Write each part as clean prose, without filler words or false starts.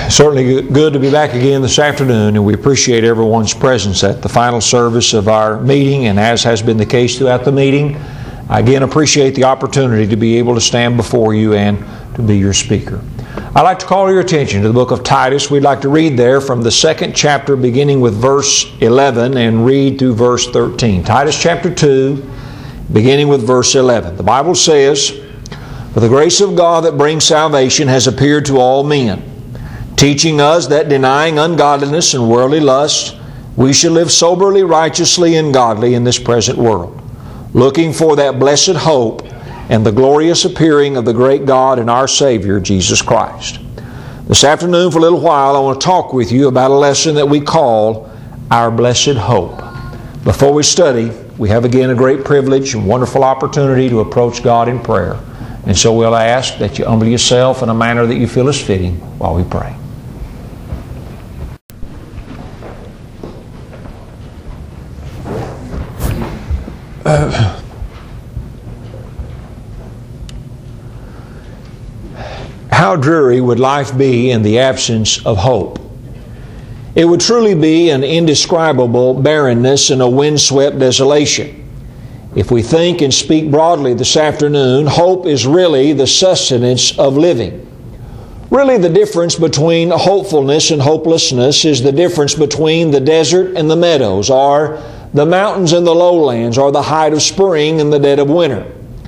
Certainly good to be back again this afternoon, and we appreciate everyone's presence at the final service of our meeting, and as has been the case throughout the meeting, I again appreciate the opportunity to be able to stand before you and to be your speaker. I'd like to call your attention to the book of Titus. We'd like to read there from the second chapter beginning with verse 11 and read through verse 13. Titus chapter 2, beginning with verse 11. The Bible says, "For the grace of God that brings salvation has appeared to all men, teaching us that denying ungodliness and worldly lust, we should live soberly, righteously, and godly in this present world, looking for that blessed hope and the glorious appearing of the great God and our Savior, Jesus Christ." This afternoon, for a little while, I want to talk with you about a lesson that we call Our Blessed Hope. Before we study, we have again a great privilege and wonderful opportunity to approach God in prayer. And so we'll ask that you humble yourself in a manner that you feel is fitting while we pray. How dreary would life be in the absence of hope? It would truly be an indescribable barrenness and a windswept desolation. If we think and speak broadly this afternoon, hope is really the sustenance of living. Really, the difference between hopefulness and hopelessness is the difference between the desert and the meadows, or the mountains and the lowlands, or the height of spring and the dead of winter.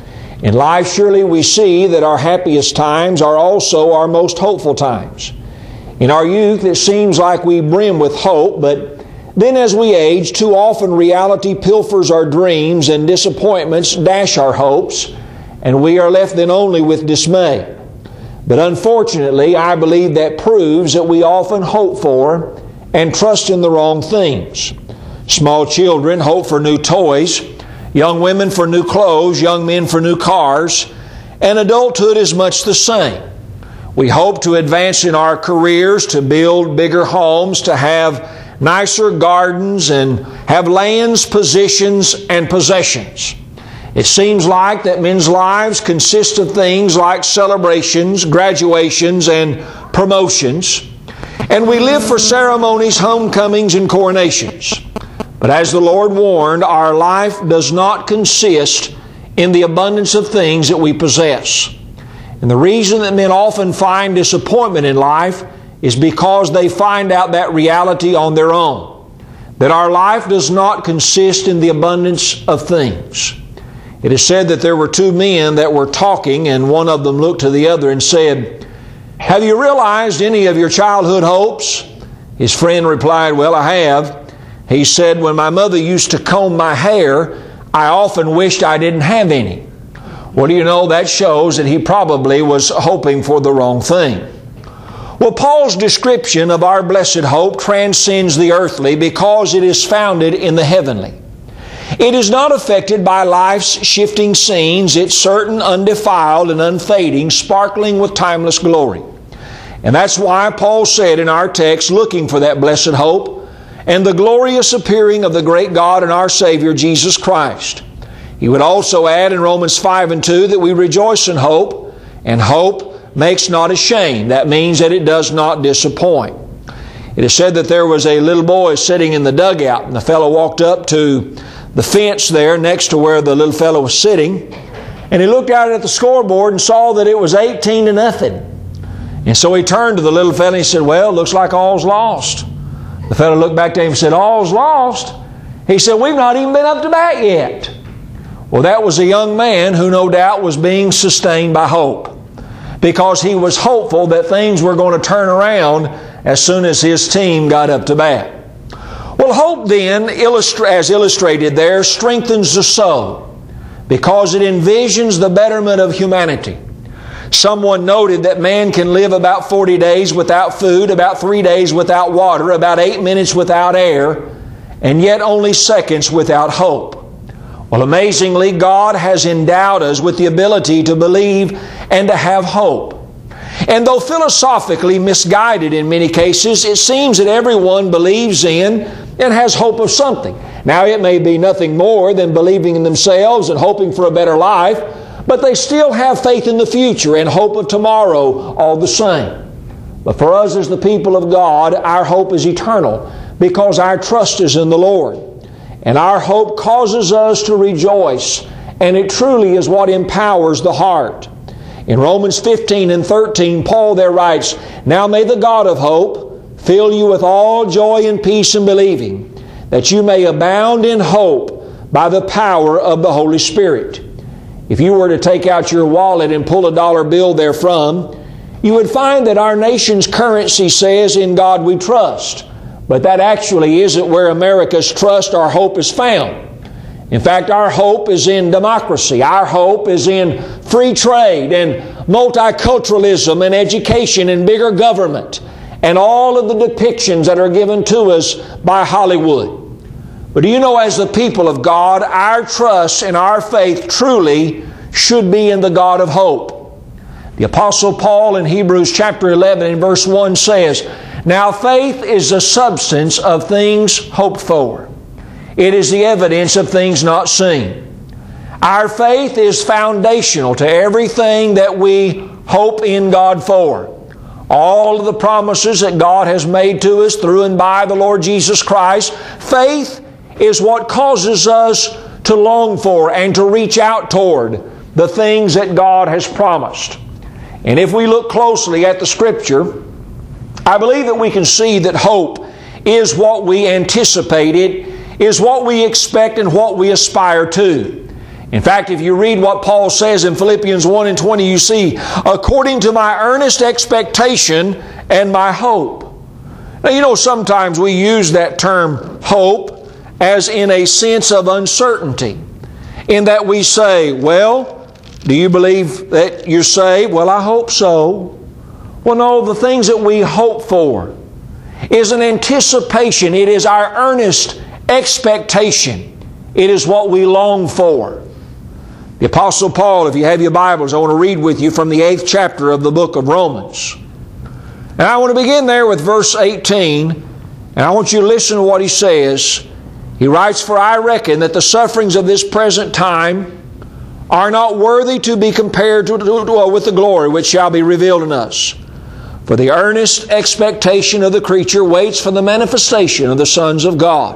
In life, surely we see that our happiest times are also our most hopeful times. In our youth, it seems like we brim with hope, but then as we age, too often reality pilfers our dreams and disappointments dash our hopes, and we are left then only with dismay. But unfortunately, I believe that proves that we often hope for and trust in the wrong things. Small children hope for new toys, young women for new clothes, young men for new cars, and adulthood is much the same. We hope to advance in our careers, to build bigger homes, to have nicer gardens, and have lands, positions, and possessions. It seems like that men's lives consist of things like celebrations, graduations, and promotions, and we live for ceremonies, homecomings, and coronations. But as the Lord warned, our life does not consist in the abundance of things that we possess. And the reason that men often find disappointment in life is because they find out that reality on their own, that our life does not consist in the abundance of things. It is said that there were two men that were talking, and one of them looked to the other and said, "Have you realized any of your childhood hopes?" His friend replied, "Well, I have." He said, "When my mother used to comb my hair, I often wished I didn't have any." Well, do you know, that shows that he probably was hoping for the wrong thing. Well, Paul's description of our blessed hope transcends the earthly because it is founded in the heavenly. It is not affected by life's shifting scenes. It's certain, undefiled, and unfading, sparkling with timeless glory. And that's why Paul said in our text, looking for that blessed hope and the glorious appearing of the great God and our Savior, Jesus Christ. He would also add in Romans 5:2 that we rejoice in hope, and hope makes not ashamed. That means that it does not disappoint. It is said that there was a little boy sitting in the dugout, and the fellow walked up to the fence there next to where the little fellow was sitting, and he looked out at the scoreboard and saw that it was 18-0. And so he turned to the little fellow and he said, "Well, looks like all's lost." The fellow looked back to him and said, "All's lost?" He said, "We've not even been up to bat yet." Well, that was a young man who no doubt was being sustained by hope, because he was hopeful that things were going to turn around as soon as his team got up to bat. Well, hope then, as illustrated there, strengthens the soul because it envisions the betterment of humanity. Someone noted that man can live about 40 days without food, about 3 days without water, about 8 minutes without air, and yet only seconds without hope. Well, amazingly, God has endowed us with the ability to believe and to have hope. And though philosophically misguided in many cases, it seems that everyone believes in and has hope of something. Now, it may be nothing more than believing in themselves and hoping for a better life, but they still have faith in the future and hope of tomorrow all the same. But for us as the people of God, our hope is eternal because our trust is in the Lord. And our hope causes us to rejoice, and it truly is what empowers the heart. In Romans 15 and 13, Paul there writes, "Now may the God of hope fill you with all joy and peace in believing, that you may abound in hope by the power of the Holy Spirit." If you were to take out your wallet and pull a dollar bill therefrom, you would find that our nation's currency says, "In God we trust." But that actually isn't where America's trust or hope is found. In fact, our hope is in democracy. Our hope is in free trade and multiculturalism and education and bigger government and all of the depictions that are given to us by Hollywood. But do you know, as the people of God, our trust and our faith truly should be in the God of hope. The Apostle Paul in Hebrews chapter 11 and verse 1 says, "Now faith is the substance of things hoped for. It is the evidence of things not seen." Our faith is foundational to everything that we hope in God for. All of the promises that God has made to us through and by the Lord Jesus Christ, faith is what causes us to long for and to reach out toward the things that God has promised. And if we look closely at the Scripture, I believe that we can see that hope is what we anticipate. It is what we expect and what we aspire to. In fact, if you read what Paul says in Philippians 1 and 20, you see, "According to my earnest expectation and my hope." Now, you know, sometimes we use that term hope as in a sense of uncertainty, in that we say, "Well, do you believe that you're saved?" "Well, I hope so." Well, no, the things that we hope for is an anticipation. It is our earnest expectation. It is what we long for. The Apostle Paul, if you have your Bibles, I want to read with you from the 8th chapter of the book of Romans. And I want to begin there with verse 18, and I want you to listen to what he says. He writes, "For I reckon that the sufferings of this present time are not worthy to be compared with the glory which shall be revealed in us. For the earnest expectation of the creature waits for the manifestation of the sons of God.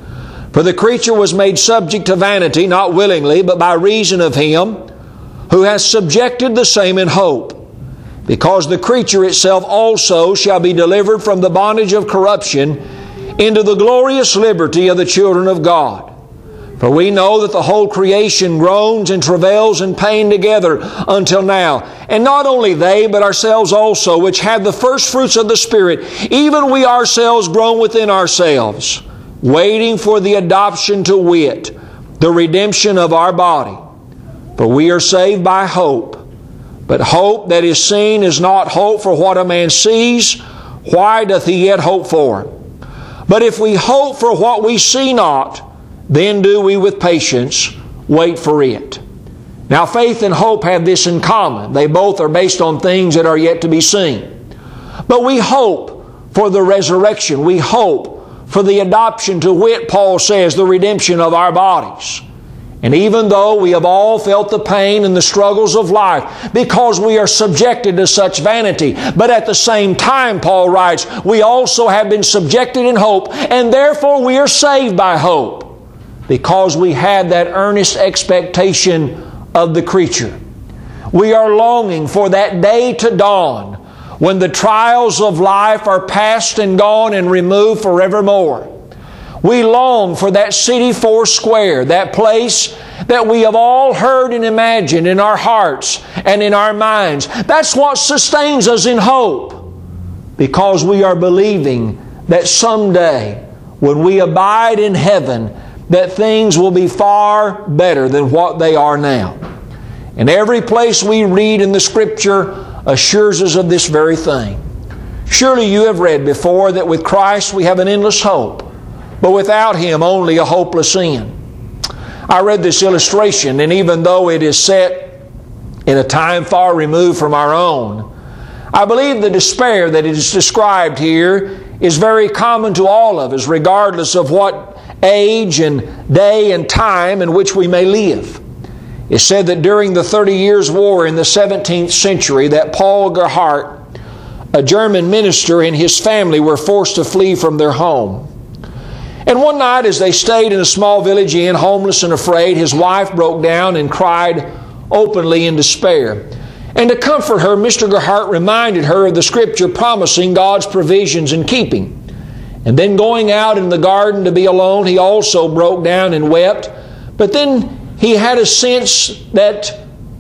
For the creature was made subject to vanity, not willingly, but by reason of Him who has subjected the same in hope, because the creature itself also shall be delivered from the bondage of corruption into the glorious liberty of the children of God. For we know that the whole creation groans and travails in pain together until now. And not only they, but ourselves also, which have the first fruits of the Spirit, even we ourselves groan within ourselves, waiting for the adoption, to wit, the redemption of our body. For we are saved by hope. But hope that is seen is not hope for what a man sees. Why doth he yet hope for? But if we hope for what we see not, then do we with patience wait for it." Now, faith and hope have this in common. They both are based on things that are yet to be seen. But we hope for the resurrection. We hope for the adoption, to wit, Paul says, the redemption of our bodies. And even though we have all felt the pain and the struggles of life because we are subjected to such vanity, but at the same time, Paul writes, we also have been subjected in hope, and therefore we are saved by hope, because we had that earnest expectation of the creature. We are longing for that day to dawn when the trials of life are past and gone and removed forevermore. We long for that city four square, that place that we have all heard and imagined in our hearts and in our minds. That's what sustains us in hope, because we are believing that someday, when we abide in heaven, that things will be far better than what they are now. And every place we read in the Scripture assures us of this very thing. Surely you have read before that with Christ we have an endless hope, but without Him only a hopeless end. I read this illustration, and even though it is set in a time far removed from our own, I believe the despair that is described here is very common to all of us, regardless of what age and day and time in which we may live. It's said that during the 30 Years' War in the 17th century, that Paul Gerhardt, a German minister and his family were forced to flee from their home. And one night as they stayed in a small village inn, homeless and afraid, his wife broke down and cried openly in despair. And to comfort her, Mr. Gerhardt reminded her of the Scripture promising God's provisions and keeping. And then going out in the garden to be alone, he also broke down and wept. But then he had a sense that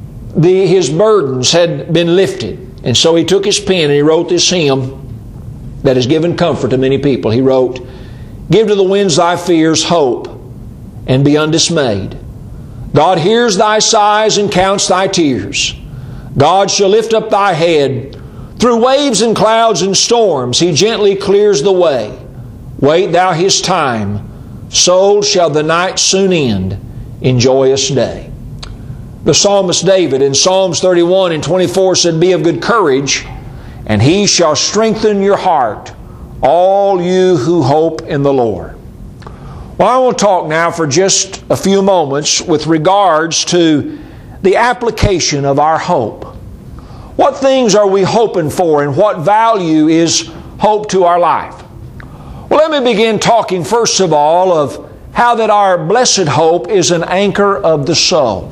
his burdens had been lifted. And so he took his pen and he wrote this hymn that has given comfort to many people. He wrote, "Give to the winds thy fears, hope, and be undismayed. God hears thy sighs and counts thy tears. God shall lift up thy head. Through waves and clouds and storms He gently clears the way. Wait thou His time. So shall the night soon end in joyous day." The psalmist David in Psalms 31 and 24 said, "Be of good courage, and He shall strengthen your heart, all you who hope in the Lord." Well, I want to talk now for just a few moments with regards to the application of our hope. What things are we hoping for, and what value is hope to our life? Well, let me begin talking first of all of how that our blessed hope is an anchor of the soul.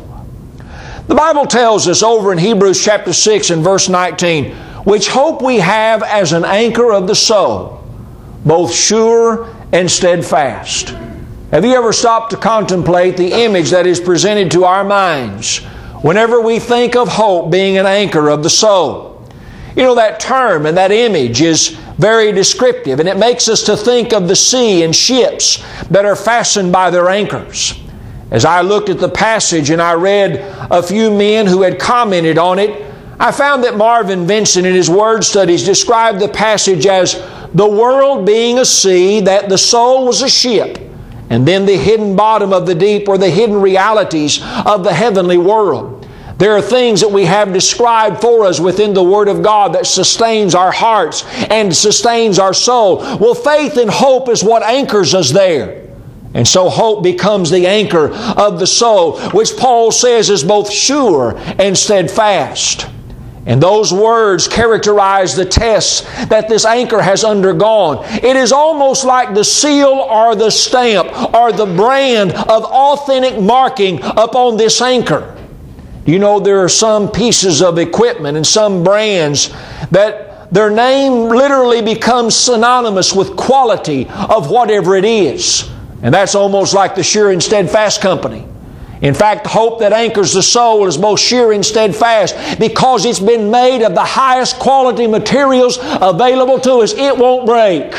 The Bible tells us over in Hebrews chapter 6 and verse 19, "Which hope we have as an anchor of the soul, both sure and steadfast." Have you ever stopped to contemplate the image that is presented to our minds whenever we think of hope being an anchor of the soul? You know, that term and that image is very descriptive, and it makes us to think of the sea and ships that are fastened by their anchors. As I looked at the passage and I read a few men who had commented on it, I found that Marvin Vincent in his word studies described the passage as the world being a sea, that the soul was a ship, and then the hidden bottom of the deep, or the hidden realities of the heavenly world. There are things that we have described for us within the Word of God that sustains our hearts and sustains our soul. Well, faith and hope is what anchors us there. And so hope becomes the anchor of the soul, which Paul says is both sure and steadfast. And those words characterize the tests that this anchor has undergone. It is almost like the seal or the stamp or the brand of authentic marking upon this anchor. You know, there are some pieces of equipment and some brands that their name literally becomes synonymous with quality of whatever it is. And that's almost like the Sure and Steadfast Company. In fact, the hope that anchors the soul is both sure and steadfast because it's been made of the highest quality materials available to us. It won't break.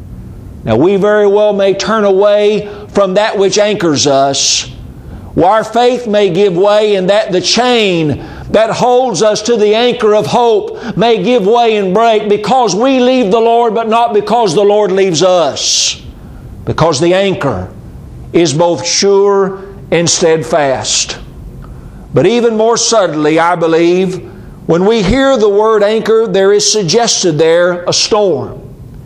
Now, we very well may turn away from that which anchors us. Well, our faith may give way, and that the chain that holds us to the anchor of hope may give way and break because we leave the Lord, but not because the Lord leaves us. Because the anchor is both sure and steadfast. But even more subtly, I believe, when we hear the word anchor, there is suggested there a storm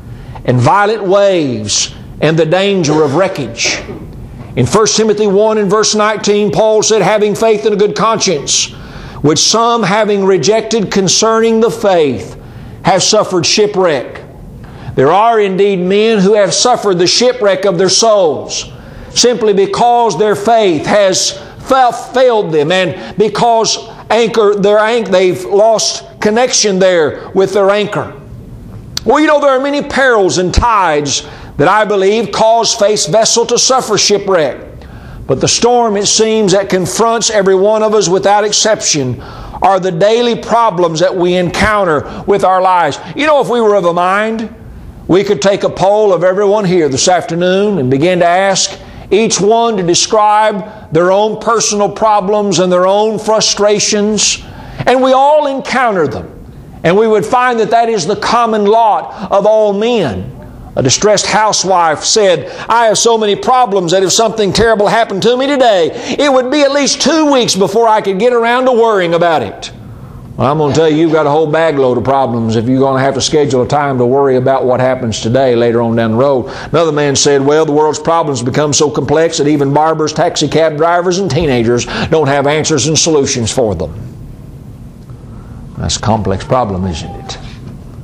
and violent waves and the danger of wreckage. In 1 Timothy 1 and verse 19, Paul said, "Having faith and a good conscience, which some having rejected concerning the faith have suffered shipwreck." There are indeed men who have suffered the shipwreck of their souls simply because their faith has failed them, and because they've lost connection there with their anchor. Well, you know, there are many perils and tides that I believe cause faith's vessel to suffer shipwreck. But the storm, it seems, that confronts every one of us without exception are the daily problems that we encounter with our lives. You know, if we were of a mind, we could take a poll of everyone here this afternoon and begin to ask each one to describe their own personal problems and their own frustrations. And we all encounter them. And we would find that that is the common lot of all men. A distressed housewife said, "I have so many problems that if something terrible happened to me today, it would be at least 2 weeks before I could get around to worrying about it." Well, I'm going to tell you, you've got a whole bag load of problems if you're going to have to schedule a time to worry about what happens today later on down the road. Another man said, "Well, the world's problems become so complex that even barbers, taxi cab drivers, and teenagers don't have answers and solutions for them." That's a complex problem, isn't it?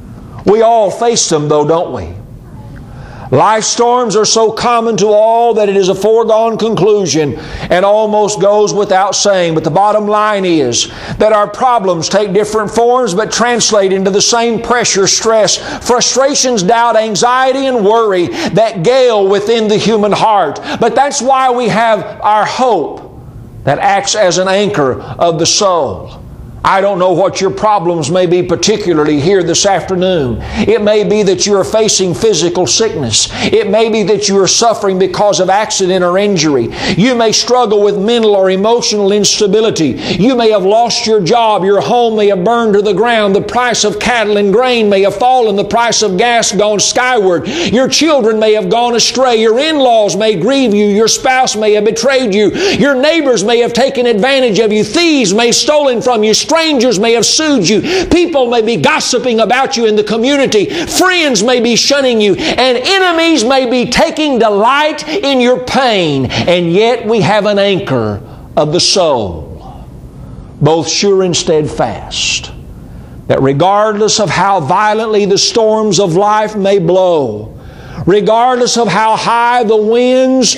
We all face them though, don't we? Life storms are so common to all that it is a foregone conclusion and almost goes without saying. But the bottom line is that our problems take different forms but translate into the same pressure, stress, frustrations, doubt, anxiety, and worry that gale within the human heart. But that's why we have our hope that acts as an anchor of the soul. I don't know what your problems may be particularly here this afternoon. It may be that you are facing physical sickness. It may be that you are suffering because of accident or injury. You may struggle with mental or emotional instability. You may have lost your job. Your home may have burned to the ground. The price of cattle and grain may have fallen. The price of gas gone skyward. Your children may have gone astray. Your in-laws may grieve you. Your spouse may have betrayed you. Your neighbors may have taken advantage of you. Thieves may have stolen from you. Strangers may have sued you. People may be gossiping about you in the community. Friends may be shunning you. And enemies may be taking delight in your pain. And yet we have an anchor of the soul, both sure and steadfast, that regardless of how violently the storms of life may blow, regardless of how high the winds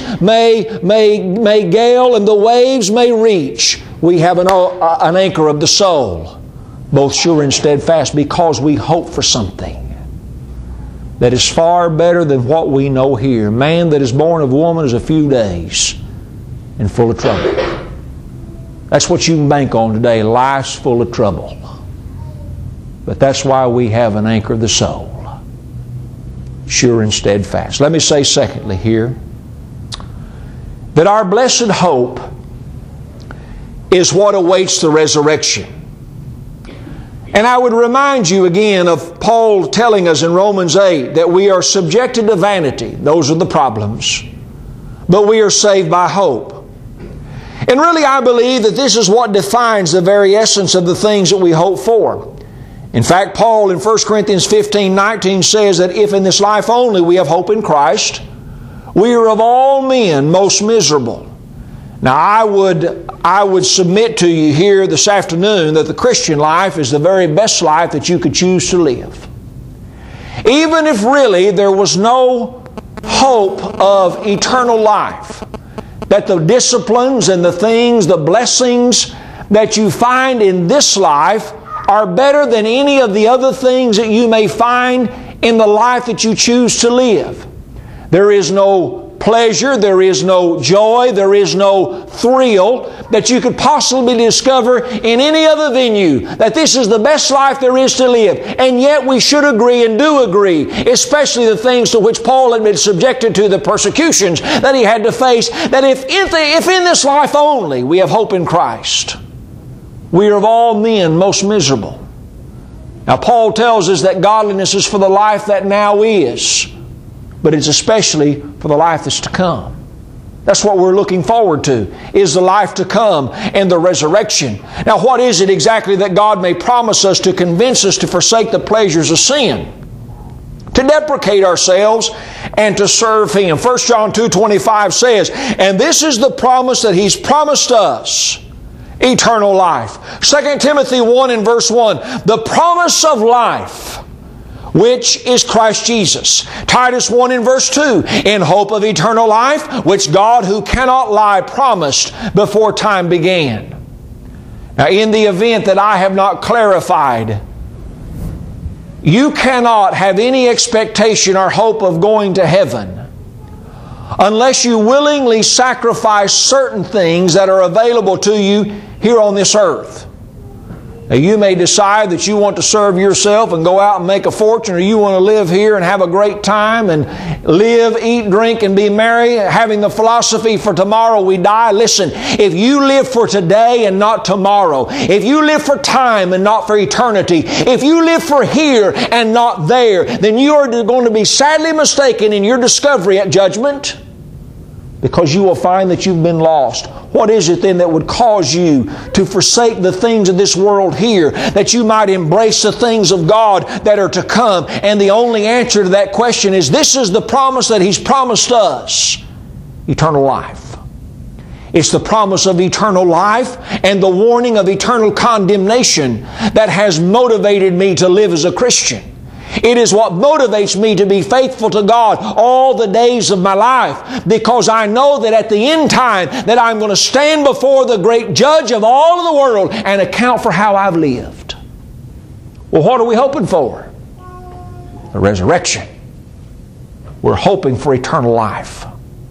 may gale and the waves may reach, we have an anchor of the soul, both sure and steadfast, because we hope for something that is far better than what we know here. Man that is born of woman is a few days and full of trouble. That's what you can bank on today. Life's full of trouble. But that's why we have an anchor of the soul, sure and steadfast. Let me say secondly here, that our blessed hope is what awaits the resurrection. And I would remind you again of Paul telling us in Romans 8 that we are subjected to vanity. Those are the problems. But we are saved by hope. And really I believe that this is what defines the very essence of the things that we hope for. In fact, Paul in 1 Corinthians 15:19 says that if in this life only we have hope in Christ, we are of all men most miserable. Now I would submit to you here this afternoon that the Christian life is the very best life that you could choose to live. Even if really there was no hope of eternal life, that the disciplines and the things, the blessings that you find in this life are better than any of the other things that you may find in the life that you choose to live. There is no pleasure, there is no joy, there is no thrill that you could possibly discover in any other venue, that this is the best life there is to live. And yet we should agree and do agree, especially the things to which Paul had been subjected to, the persecutions that he had to face, that if in this life only we have hope in Christ, we are of all men most miserable. Now Paul tells us that godliness is for the life that now is, but it's especially for the life that's to come. That's what we're looking forward to, is the life to come and the resurrection. Now what is it exactly that God may promise us to convince us to forsake the pleasures of sin, to deprecate ourselves, and to serve Him? 1 John 2:25 says, and this is the promise that He's promised us, eternal life. 2 Timothy 1 and verse 1, the promise of life, which is Christ Jesus. Titus 1 and verse 2, in hope of eternal life, which God who cannot lie promised before time began. Now in the event that I have not clarified, you cannot have any expectation or hope of going to heaven unless you willingly sacrifice certain things that are available to you here on this earth. Now you may decide that you want to serve yourself and go out and make a fortune, or you want to live here and have a great time and live, eat, drink, and be merry, having the philosophy for tomorrow we die. Listen, if you live for today and not tomorrow, if you live for time and not for eternity, if you live for here and not there, then you are going to be sadly mistaken in your discovery at judgment, because you will find that you've been lost. What is it then that would cause you to forsake the things of this world here, that you might embrace the things of God that are to come? And the only answer to that question is, this is the promise that He's promised us, eternal life. It's the promise of eternal life and the warning of eternal condemnation that has motivated me to live as a Christian. It is what motivates me to be faithful to God all the days of my life, because I know that at the end time that I'm going to stand before the great judge of all of the world and account for how I've lived. Well, what are we hoping for? The resurrection. We're hoping for eternal life.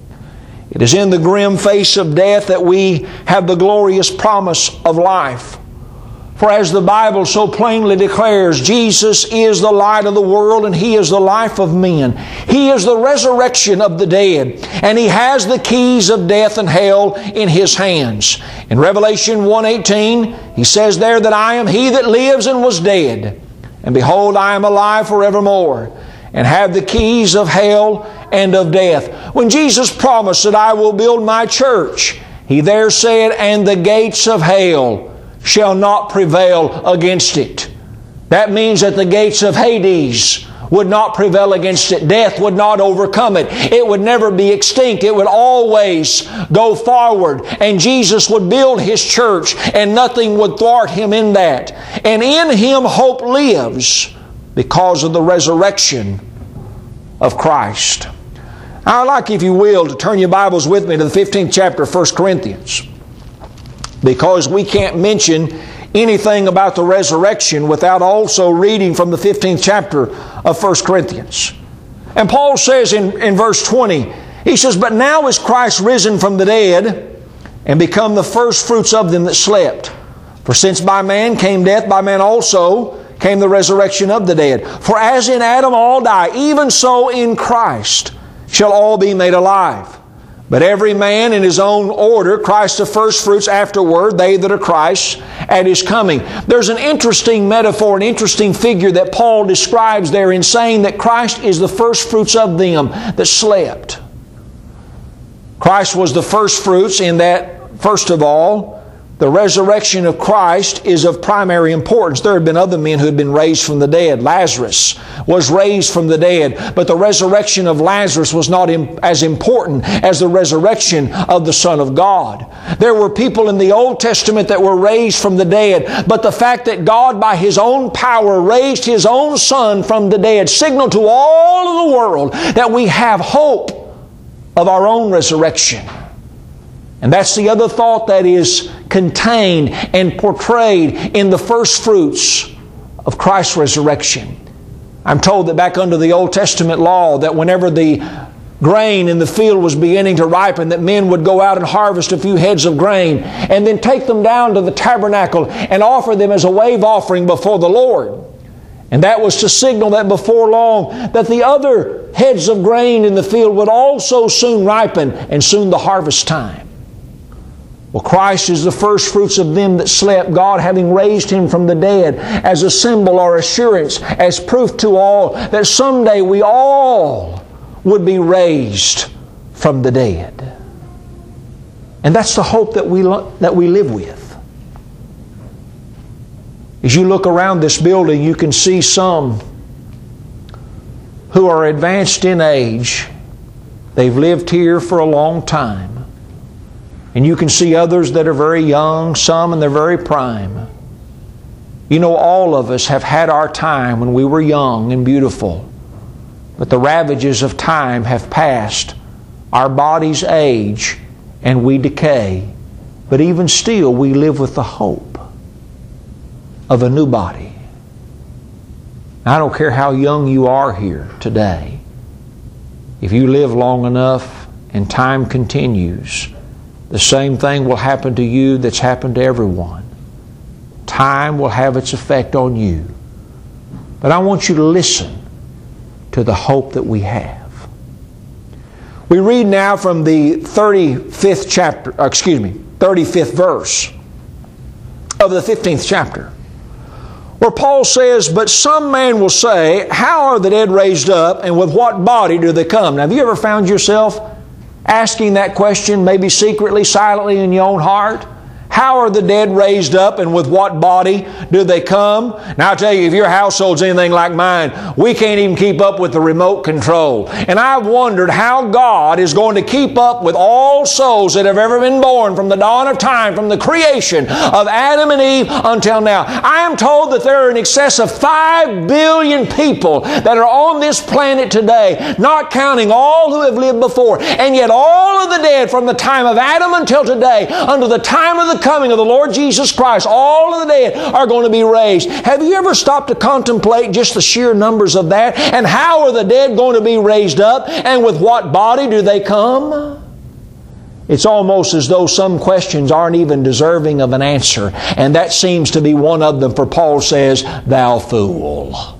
It is in the grim face of death that we have the glorious promise of life. For as the Bible so plainly declares, Jesus is the light of the world and He is the life of men. He is the resurrection of the dead, and He has the keys of death and hell in His hands. In Revelation 1:18, He says there that I am He that lives and was dead, and behold, I am alive forevermore, and have the keys of hell and of death. When Jesus promised that I will build my church, He there said, and the gates of hell shall not prevail against it. That means that the gates of Hades would not prevail against it. Death would not overcome it. It would never be extinct. It would always go forward. And Jesus would build His church, and nothing would thwart Him in that. And in Him hope lives because of the resurrection of Christ. I'd like, if you will, to turn your Bibles with me to the 15th chapter of 1 Corinthians. Because we can't mention anything about the resurrection without also reading from the 15th chapter of 1 Corinthians. And Paul says in verse 20, he says, but now is Christ risen from the dead and become the first fruits of them that slept. For since by man came death, by man also came the resurrection of the dead. For as in Adam all die, even so in Christ shall all be made alive. But every man in his own order, Christ the first fruits, afterward they that are Christ at His coming. There's an interesting metaphor, an interesting figure that Paul describes there in saying that Christ is the first fruits of them that slept. Christ was the first fruits in that, first of all, the resurrection of Christ is of primary importance. There had been other men who had been raised from the dead. Lazarus was raised from the dead, but the resurrection of Lazarus was not as important as the resurrection of the Son of God. There were people in the Old Testament that were raised from the dead, but the fact that God by His own power raised His own Son from the dead signaled to all of the world that we have hope of our own resurrection. And that's the other thought that is contained and portrayed in the first fruits of Christ's resurrection. I'm told that back under the Old Testament law that whenever the grain in the field was beginning to ripen, that men would go out and harvest a few heads of grain and then take them down to the tabernacle and offer them as a wave offering before the Lord. And that was to signal that before long that the other heads of grain in the field would also soon ripen, and soon the harvest time. Well, Christ is the first fruits of them that slept, God having raised Him from the dead as a symbol or assurance, as proof to all that someday we all would be raised from the dead. And that's the hope that we live with. As you look around this building, you can see some who are advanced in age. They've lived here for a long time. And you can see others that are very young, some in their very prime. You know, all of us have had our time when we were young and beautiful. But the ravages of time have passed. Our bodies age and we decay. But even still, we live with the hope of a new body. I don't care how young you are here today. If you live long enough and time continues, the same thing will happen to you that's happened to everyone. Time will have its effect on you. But I want you to listen to the hope that we have. We read now from the 35th verse of the 15th chapter, where Paul says, but some man will say, how are the dead raised up, and with what body do they come? Now, have you ever found yourself asking that question, maybe secretly, silently in your own heart? How are the dead raised up, and with what body do they come? Now I tell you, if your household's anything like mine, we can't even keep up with the remote control. And I've wondered how God is going to keep up with all souls that have ever been born from the dawn of time, from the creation of Adam and Eve until now. I am told that there are in excess of 5 billion people that are on this planet today, not counting all who have lived before. And yet all of the dead from the time of Adam until today, until the time of the coming of the Lord Jesus Christ, all of the dead are going to be raised. Have you ever stopped to contemplate just the sheer numbers of that? And how are the dead going to be raised up? And with what body do they come? It's almost as though some questions aren't even deserving of an answer. And that seems to be one of them, for Paul says, "Thou fool."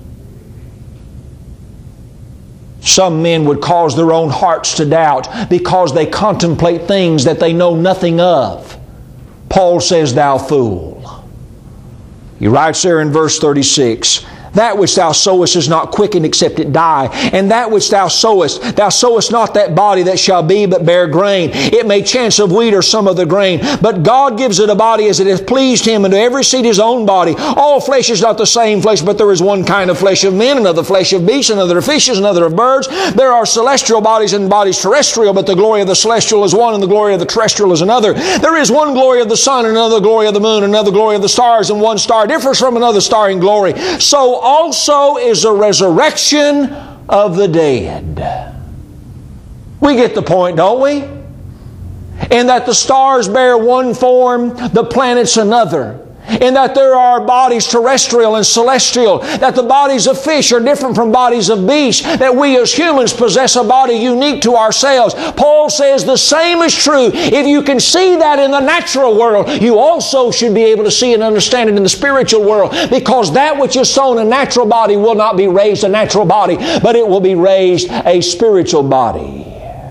Some men would cause their own hearts to doubt because they contemplate things that they know nothing of. Paul says, "Thou fool." He writes there in verse 36, "That which thou sowest is not quickened except it die. And that which thou sowest not that body that shall be, but bear grain. It may chance of wheat or some of the grain. But God gives it a body as it hath pleased Him, and to every seed his own body. All flesh is not the same flesh, but there is one kind of flesh of men, another flesh of beasts, another of fishes, another of birds. There are celestial bodies and bodies terrestrial, but the glory of the celestial is one, and the glory of the terrestrial is another. There is one glory of the sun, and another glory of the moon, and another glory of the stars, and one star differs from another star in glory. So also is the resurrection of the dead." We get the point, don't we? In that the stars bear one form, the planets another. In that there are bodies terrestrial and celestial. That the bodies of fish are different from bodies of beasts. That we as humans possess a body unique to ourselves. Paul says the same is true. If you can see that in the natural world, you also should be able to see and understand it in the spiritual world. Because that which is sown a natural body will not be raised a natural body, but it will be raised a spiritual body.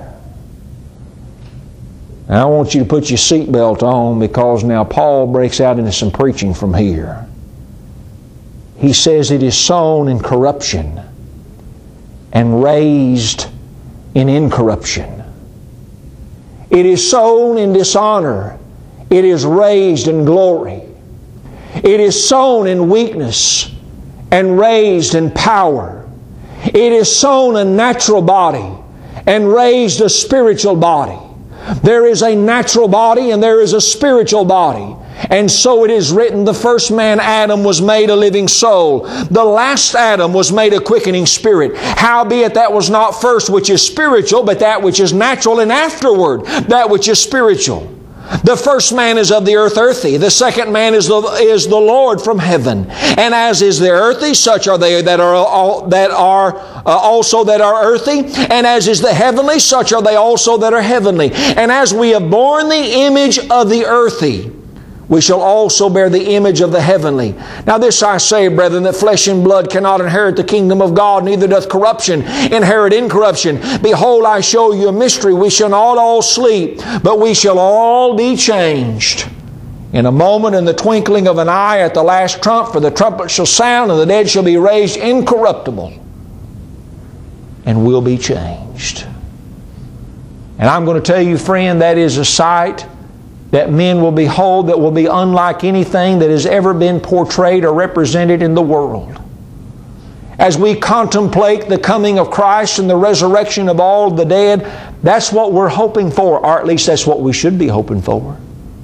Now I want you to put your seatbelt on, because now Paul breaks out into some preaching from here. He says it is sown in corruption and raised in incorruption. It is sown in dishonor. It is raised in glory. It is sown in weakness and raised in power. It is sown a natural body and raised a spiritual body. There is a natural body and there is a spiritual body. And so it is written, the first man, Adam, was made a living soul. The last Adam was made a quickening spirit. Howbeit that was not first which is spiritual, but that which is natural, and afterward that which is spiritual. The first man is of the earth, earthy. The second man is the Lord from heaven. And as is the earthy, such are they that are also that are earthy. And as is the heavenly, such are they also that are heavenly. And as we have borne the image of the earthy, we shall also bear the image of the heavenly. Now this I say, brethren, that flesh and blood cannot inherit the kingdom of God, neither doth corruption inherit incorruption. Behold, I show you a mystery. We shall not all sleep, but we shall all be changed. In a moment, in the twinkling of an eye, at the last trump, for the trumpet shall sound, and the dead shall be raised incorruptible, and will be changed. And I'm going to tell you, friend, that is a sight that men will behold that will be unlike anything that has ever been portrayed or represented in the world. As we contemplate the coming of Christ and the resurrection of all the dead, that's what we're hoping for, or at least that's what we should be hoping for.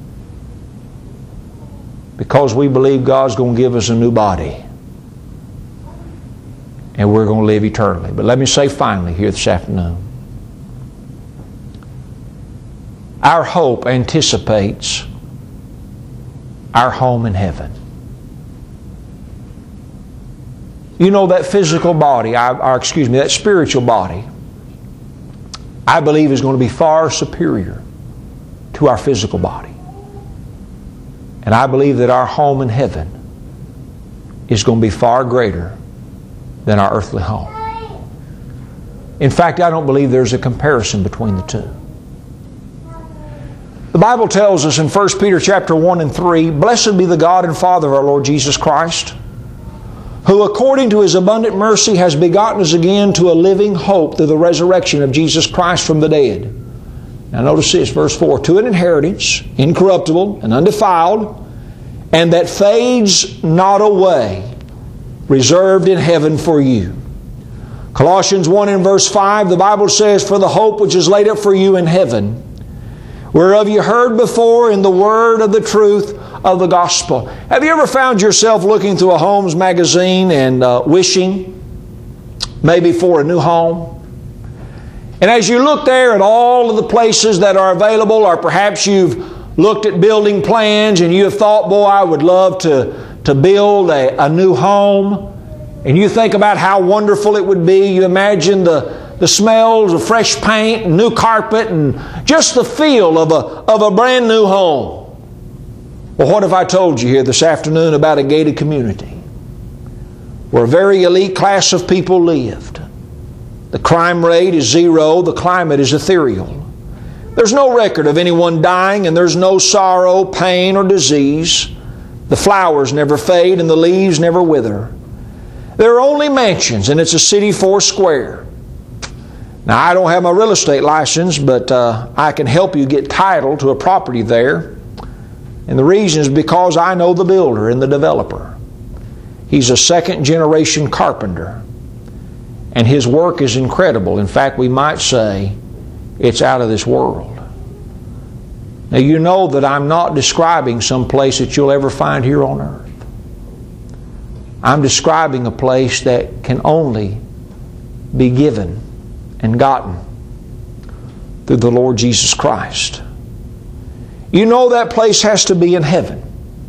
Because we believe God's going to give us a new body. And we're going to live eternally. But let me say finally here this afternoon, our hope anticipates our home in heaven. You know, that physical body, that spiritual body, I believe is going to be far superior to our physical body. And I believe that our home in heaven is going to be far greater than our earthly home. In fact, I don't believe there's a comparison between the two. The Bible tells us in 1 Peter chapter 1 and 3, "Blessed be the God and Father of our Lord Jesus Christ, who according to His abundant mercy has begotten us again to a living hope through the resurrection of Jesus Christ from the dead, Now notice this, verse 4, to an inheritance, incorruptible and undefiled, and that fades not away, reserved in heaven for you. Colossians 1 and verse 5, the Bible says, for the hope which is laid up for you in heaven, whereof you heard before in the word of the truth of the gospel. Have you ever found yourself looking through a Homes magazine and wishing maybe for a new home? And as you look there at all of the places that are available, or perhaps you've looked at building plans and you have thought, boy, I would love to build a new home. And you think about how wonderful it would be. You imagine the smells of fresh paint and new carpet and just the feel of a brand new home. Well, what if I told you here this afternoon about a gated community where a very elite class of people lived? The crime rate is zero. The climate is ethereal. There's no record of anyone dying, and there's no sorrow, pain, or disease. The flowers never fade and the leaves never wither. There are only mansions, and it's a city 4 square. Now, I don't have my real estate license, but I can help you get title to a property there. And the reason is because I know the builder and the developer. He's a second-generation carpenter. And his work is incredible. In fact, we might say it's out of this world. Now, you know that I'm not describing some place that you'll ever find here on earth. I'm describing a place that can only be given and gotten through the Lord Jesus Christ. You know that place has to be in heaven.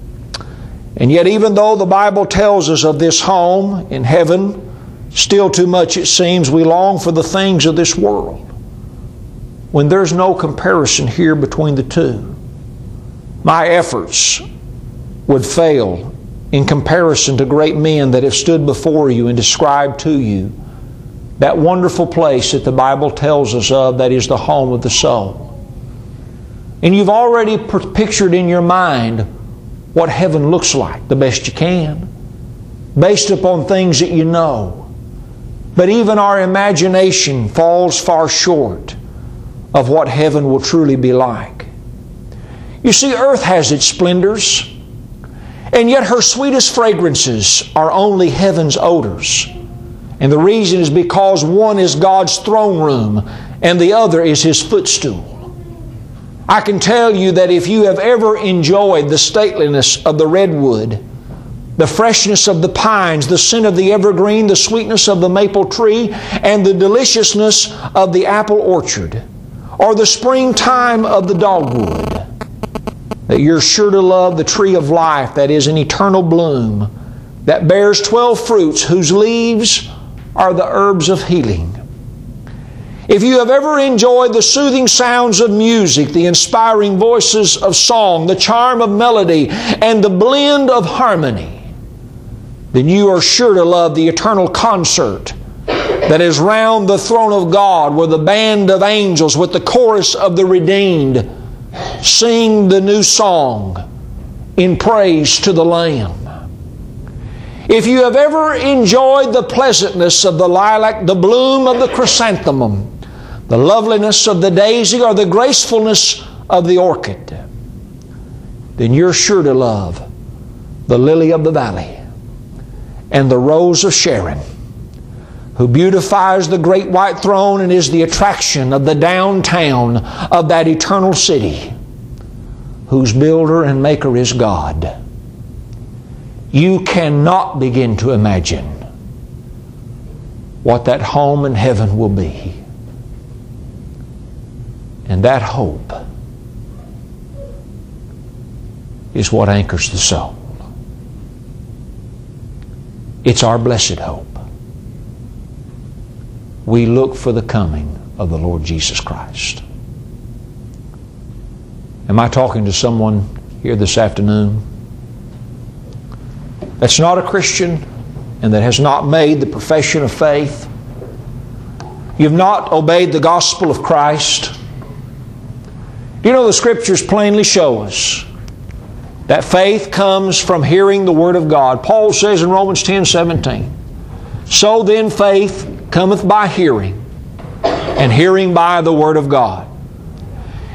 And yet, even though the Bible tells us of this home in heaven, still too much it seems we long for the things of this world, when there's no comparison here between the two. My efforts would fail in comparison to great men that have stood before you and described to you that wonderful place that the Bible tells us of, that is the home of the soul. And you've already pictured in your mind what heaven looks like the best you can, based upon things that you know. But even our imagination falls far short of what heaven will truly be like. You see, earth has its splendors, and yet her sweetest fragrances are only heaven's odors. And the reason is because one is God's throne room and the other is His footstool. I can tell you that if you have ever enjoyed the stateliness of the redwood, the freshness of the pines, the scent of the evergreen, the sweetness of the maple tree, and the deliciousness of the apple orchard, or the springtime of the dogwood, that you're sure to love the tree of life that is an eternal bloom, that bears 12 fruits, whose leaves are the herbs of healing. If you have ever enjoyed the soothing sounds of music, the inspiring voices of song, the charm of melody, and the blend of harmony, then you are sure to love the eternal concert that is round the throne of God, where the band of angels with the chorus of the redeemed sing the new song in praise to the Lamb. If you have ever enjoyed the pleasantness of the lilac, the bloom of the chrysanthemum, the loveliness of the daisy, or the gracefulness of the orchid, then you're sure to love the lily of the valley and the rose of Sharon, who beautifies the great white throne and is the attraction of the downtown of that eternal city, whose builder and maker is God. You cannot begin to imagine what that home in heaven will be. And that hope is what anchors the soul. It's our blessed hope. We look for the coming of the Lord Jesus Christ. Am I talking to someone here this afternoon that's not a Christian and that has not made the profession of faith? You've not obeyed the gospel of Christ. You know, the Scriptures plainly show us that faith comes from hearing the Word of God. Paul says in Romans 10:17, so then faith cometh by hearing, and hearing by the Word of God.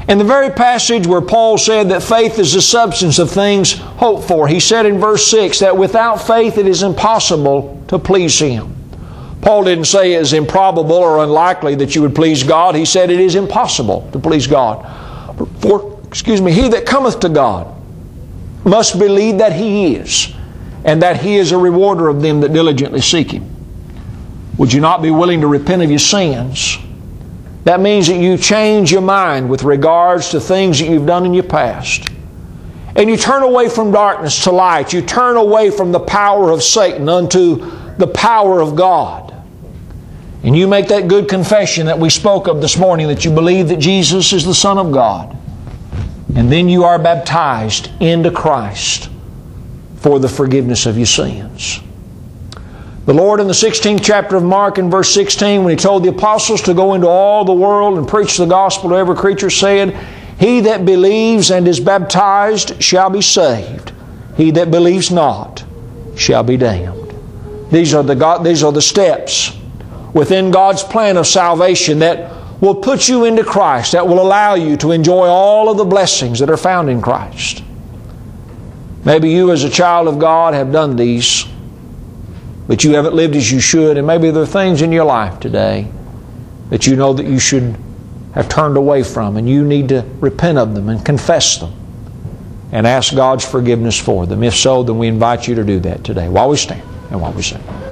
In the very passage where Paul said that faith is the substance of things hoped for, he said in verse 6 that without faith it is impossible to please Him. Paul didn't say it is improbable or unlikely that you would please God. He said it is impossible to please God. For, he that cometh to God must believe that He is, and that He is a rewarder of them that diligently seek Him. Would you not be willing to repent of your sins? That means that you change your mind with regards to things that you've done in your past. And you turn away from darkness to light. You turn away from the power of Satan unto the power of God. And you make that good confession that we spoke of this morning, that you believe that Jesus is the Son of God. And then you are baptized into Christ for the forgiveness of your sins. The Lord in the 16th chapter of Mark in verse 16, when He told the apostles to go into all the world and preach the gospel to every creature, said, "He that believes and is baptized shall be saved. He that believes not shall be damned." These are the steps within God's plan of salvation that will put you into Christ, that will allow you to enjoy all of the blessings that are found in Christ. Maybe you as a child of God have done these, but you haven't lived as you should, and maybe there are things in your life today that you know that you should have turned away from, and you need to repent of them and confess them and ask God's forgiveness for them. If so, then we invite you to do that today while we stand and while we sing.